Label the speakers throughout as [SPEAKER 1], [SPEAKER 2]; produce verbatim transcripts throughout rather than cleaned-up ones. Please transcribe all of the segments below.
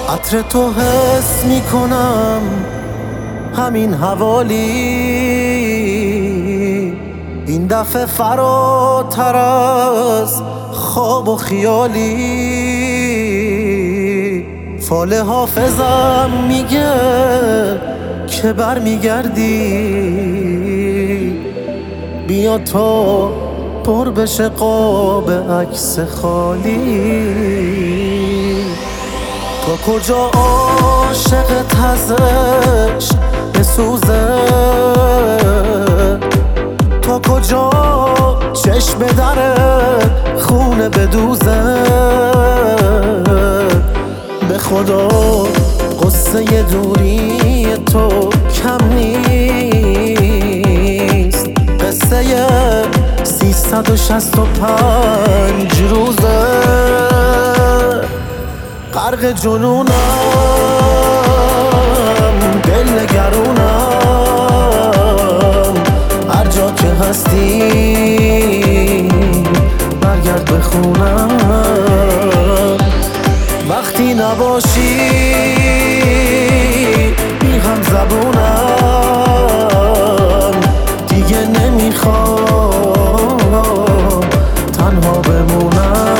[SPEAKER 1] عطر تو حس میکنم همین حوالی، این دفعه فراتر از خواب و خیالی. فال حافظم میگه که بر میگردی، بیا تا پر بشه قاب عکس خالی. تا کجا عاشقت ازش بسوزه، تا کجا چشم دره خونه بدوزه. به خدا قصه دوری تو کم نیست، قصه سیصد و شصت و پنج روزه. غرق جنونم، دل نگرونم، هر جا که هستی برگرد به خونم. وقتی نباشی بی هم زبونم، دیگه نمیخوام تنها بمونم.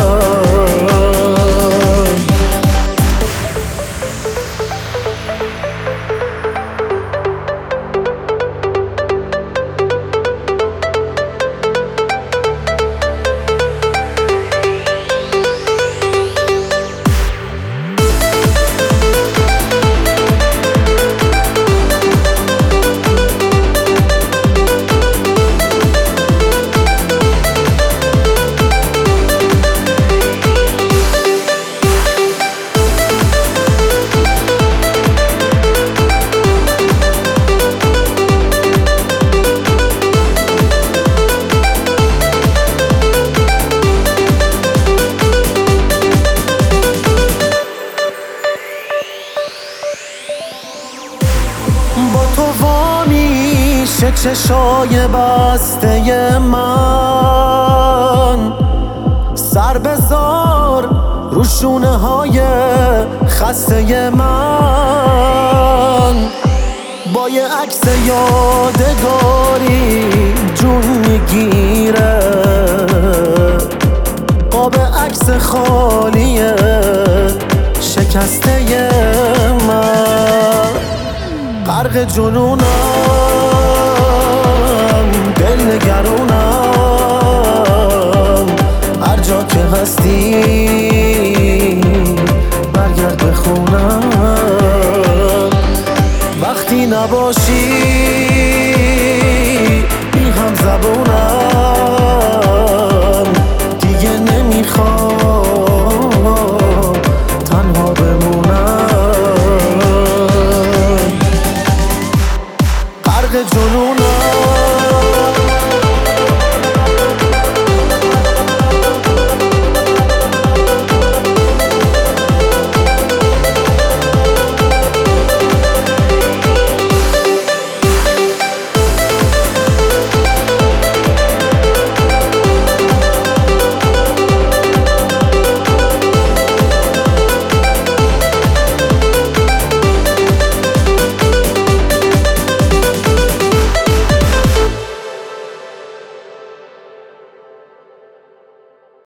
[SPEAKER 1] با تو وا میشه چشای بسته من، سر بذار رو شونه های خسته من. با یه عکس یادگاری جون میگیره، قاب عکس خالی شکسته من. غرق جنونم، دل نگرونم، هر جا که هستی